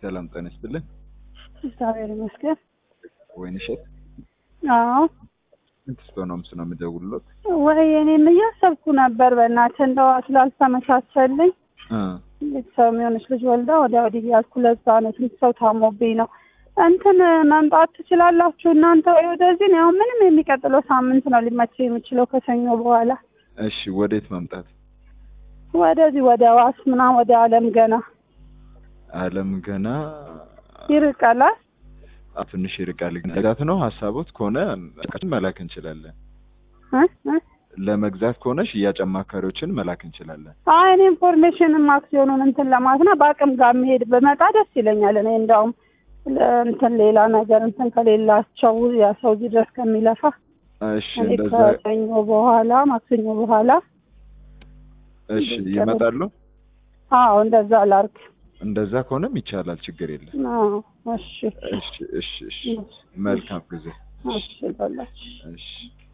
ሰላም ጤና ይስጥልኝ። እግዚአብሔር ይመስገን። ወይንሸት አዎ እንትስቶኖምስ ነው የምደውልሎት። ወይ እኔም እያሰብኩ ነበር በእናትህ እንደው ስላልተመቻቸልኝ ሰው የሆነች ልጅ ወልዳ ወዲህ ያልኩ ለዛ ነው ትንሽ ሰው ታሞብኝ ነው። እንትን መምጣት ትችላላችሁ እናንተ ወደዚህ ነው? ምንም የሚቀጥለው ሳምንት ነው ሊመች የሚችለው ከሰኞ በኋላ። እሺ ወዴት መምጣት? ወደዚህ ወደ ዋስ ምናምን ወደ አለም ገና ይርቃል። ትንሽ ይርቃል። ለመግዛት ነው ሐሳቦት ከሆነ መላክ እንችላለን። ለመግዛት ከሆነ ሽያጭ አማካሪዎችን መላክ እንችላለን። አይ እኔ ኢንፎርሜሽንም አክሲዮኑን እንትን ለማለት ነው በአቅም ጋር መሄድ በመጣ ደስ ይለኛል። እኔ እንደውም እንትን ሌላ ነገር እንትን ከሌላቸው ያ ሰው እዚህ ድረስ ከሚለፋ እሺ እንደዛ ከሰኞ በኋላ ማክሰኞ በኋላ እሺ ይመጣሉ። አዎ እንደዛ ላርክ። እንደዛ ከሆነም ይቻላል፣ ችግር የለም። አዎ እሺ እሺ እሺ እሺ መልካም ጊዜ። እሺ ባላች እሺ